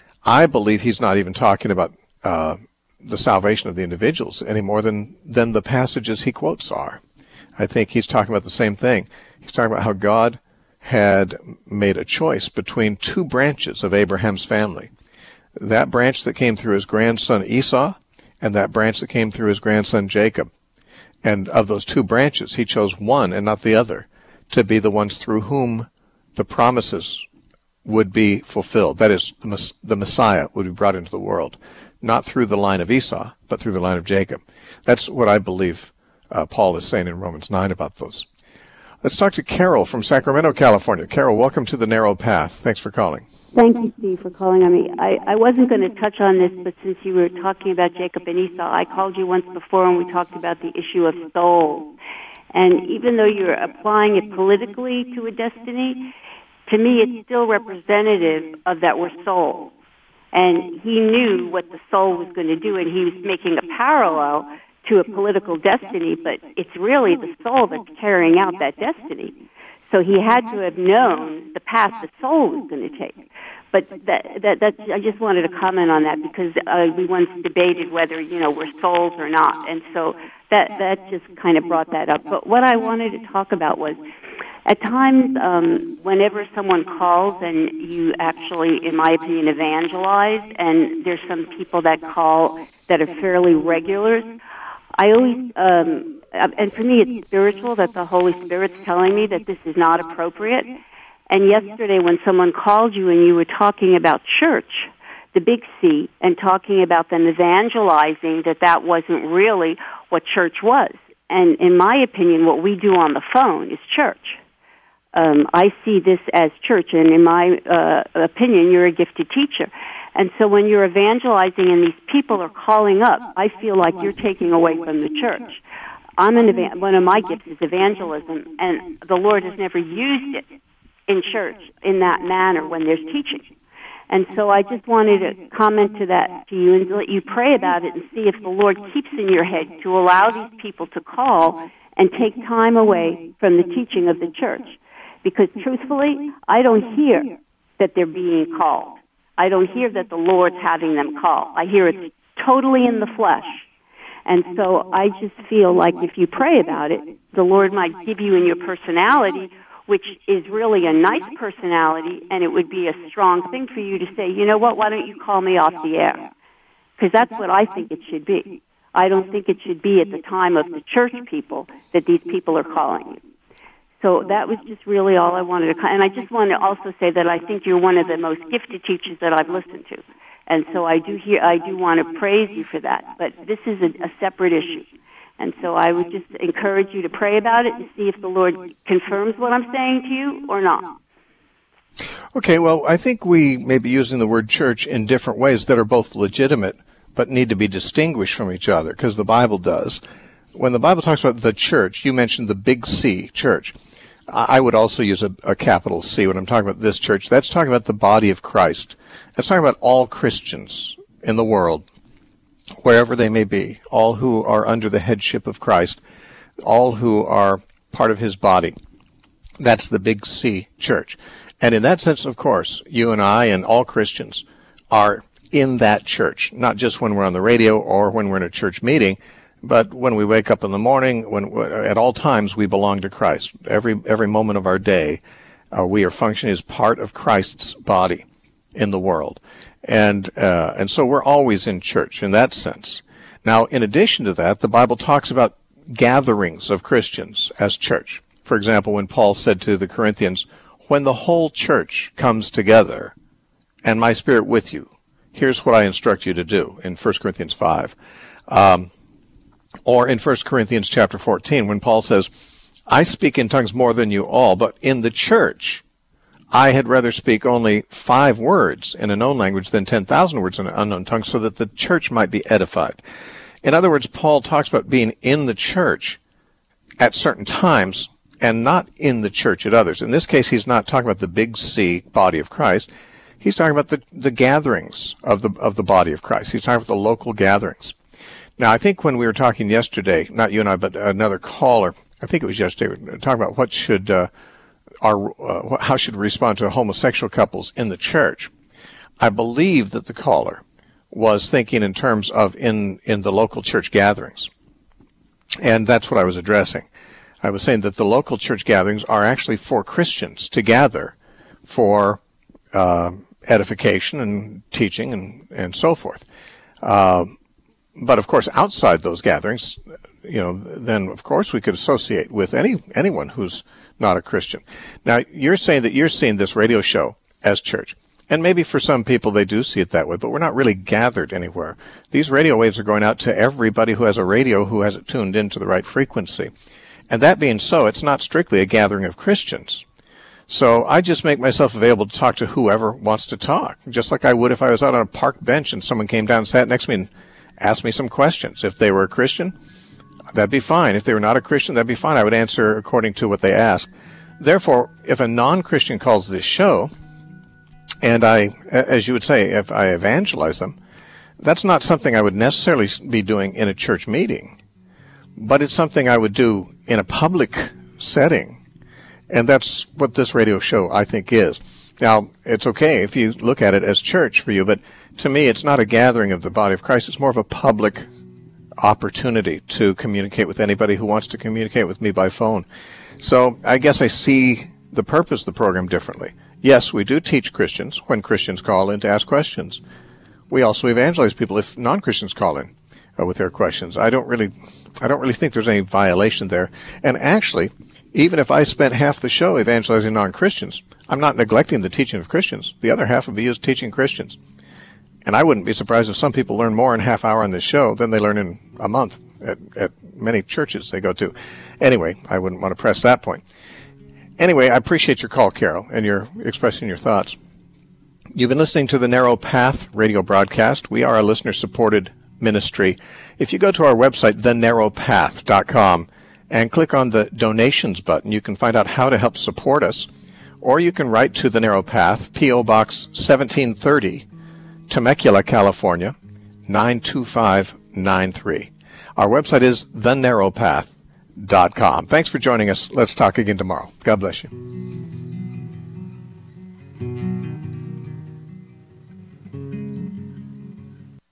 I believe he's not even talking about uh, the salvation of the individuals any more than, than the passages he quotes are. I think he's talking about the same thing. He's talking about how God had made a choice between two branches of Abraham's family. That branch that came through his grandson Esau and that branch that came through his grandson Jacob. And of those two branches, he chose one and not the other to be the ones through whom the promises would be fulfilled. That is, the Messiah would be brought into the world, not through the line of Esau, but through the line of Jacob. That's what I believe uh, Paul is saying in Romans nine about those. Let's talk to Carol from Sacramento, California. Carol, welcome to The Narrow Path. Thanks for calling.
Thank you, Steve, for calling on me. I, I wasn't going to touch on this, but since you were talking about Jacob and Esau, I called you once before and we talked about the issue of souls. And even though you're applying it politically to a destiny, to me it's still representative of that we're souls. And he knew what the soul was going to do, and he was making a parallel to a political destiny, but it's really the soul that's carrying out that destiny. So he had to have known the path the soul was going to take. But that, that, that, I just wanted to comment on that because uh, we once debated whether, you know, we're souls or not. And so that, that just kind of brought that up. But what I wanted to talk about was, at times, um, whenever someone calls and you actually, in my opinion, evangelize, and there's some people that call that are fairly regulars, I always, um, and for me it's spiritual, that the Holy Spirit's telling me that this is not appropriate. And yesterday when someone called you and you were talking about church, the big C, and talking about them evangelizing, that that wasn't really what church was. And in my opinion, what we do on the phone is church. Um, I see this as church, and in my uh, opinion, you're a gifted teacher. And so when you're evangelizing and these people are calling up, I feel like you're taking away from the church. I'm an evan- one of my gifts is evangelism, and the Lord has never used it in church in that manner when there's teaching. And so I just wanted to comment to that to you and let you pray about it and see if the Lord keeps in your head to allow these people to call and take time away from the teaching of the church. Because truthfully, I don't hear that they're being called. I don't hear that the Lord's having them call. I hear it's totally in the flesh. And so I just feel like if you pray about it, the Lord might give you in your personality which is really a nice personality, and it would be a strong thing for you to say, you know what, why don't you call me off the air? Because that's what I think it should be. I don't think it should be at the time of the church people that these people are calling you. So that was just really all I wanted to, and I just wanted to also say that I think you're one of the most gifted teachers that I've listened to. And so I do hear, I do want to praise you for that. But this is a, a separate issue. And so I would just encourage you to pray about it and see if the Lord confirms what I'm saying to you or not.
Okay, well, I think we may be using the word church in different ways that are both legitimate but need to be distinguished from each other, because the Bible does. When the Bible talks about the church, you mentioned the big C, church. I would also use a, a capital C when I'm talking about this church. That's talking about the body of Christ. That's talking about all Christians in the world, wherever they may be, all who are under the headship of Christ, all who are part of his body. That's the big C, church. And in that sense, of course, you and I and all Christians are in that church, not just when we're on the radio or when we're in a church meeting, but when we wake up in the morning, when at all times we belong to Christ. Every every moment of our day, uh, we are functioning as part of Christ's body in the world. And uh, and so we're always in church in that sense. Now, in addition to that, the Bible talks about gatherings of Christians as church. For example, when Paul said to the Corinthians, when the whole church comes together, and my spirit with you, here's what I instruct you to do, in First Corinthians five. Um, or in First Corinthians chapter fourteen, when Paul says, I speak in tongues more than you all, but in the church I had rather speak only five words in a known language than ten thousand words in an unknown tongue, so that the church might be edified. In other words, Paul talks about being in the church at certain times and not in the church at others. In this case, he's not talking about the big C, body of Christ. He's talking about the, the gatherings of the of the body of Christ. He's talking about the local gatherings. Now, I think when we were talking yesterday, not you and I, but another caller, I think it was yesterday, we were talking about what should, uh, our, uh, how should we respond to homosexual couples in the church. I believe that the caller was thinking in terms of in, in the local church gatherings. And that's what I was addressing. I was saying that the local church gatherings are actually for Christians to gather for uh, edification and teaching and, and so forth. Uh, But of course, outside those gatherings, you know, then of course we could associate with any anyone who's not a Christian. Now, you're saying that you're seeing this radio show as church, and maybe for some people they do see it that way, but we're not really gathered anywhere. These radio waves are going out to everybody who has a radio who has it tuned into the right frequency. And that being so, it's not strictly a gathering of Christians. So I just make myself available to talk to whoever wants to talk, just like I would if I was out on a park bench and someone came down and sat next to me and ask me some questions. If they were a Christian, that'd be fine. If they were not a Christian, that'd be fine. I would answer according to what they ask. Therefore, if a non-Christian calls this show, and I, as you would say, if I evangelize them, that's not something I would necessarily be doing in a church meeting, but it's something I would do in a public setting. And that's what this radio show, I think, is. Now, it's okay if you look at it as church for you, but to me, it's not a gathering of the body of Christ. It's more of a public opportunity to communicate with anybody who wants to communicate with me by phone. So I guess I see the purpose of the program differently. Yes, we do teach Christians when Christians call in to ask questions. We also evangelize people if non-Christians call in uh, with their questions. I don't really, I don't really think there's any violation there. And actually, even if I spent half the show evangelizing non-Christians, I'm not neglecting the teaching of Christians. The other half would be is teaching Christians. And I wouldn't be surprised if some people learn more in a half hour on this show than they learn in a month at, at many churches they go to. Anyway, I wouldn't want to press that point. Anyway, I appreciate your call, Carol, and your expressing your thoughts. You've been listening to the Narrow Path radio broadcast. We are a listener-supported ministry. If you go to our website, the narrow path dot com, and click on the donations button, you can find out how to help support us. Or you can write to the Narrow Path, P O Box seventeen thirty, Temecula, California, nine two five nine three. Our website is the narrow path dot com. Thanks for joining us. Let's talk again tomorrow. God bless you.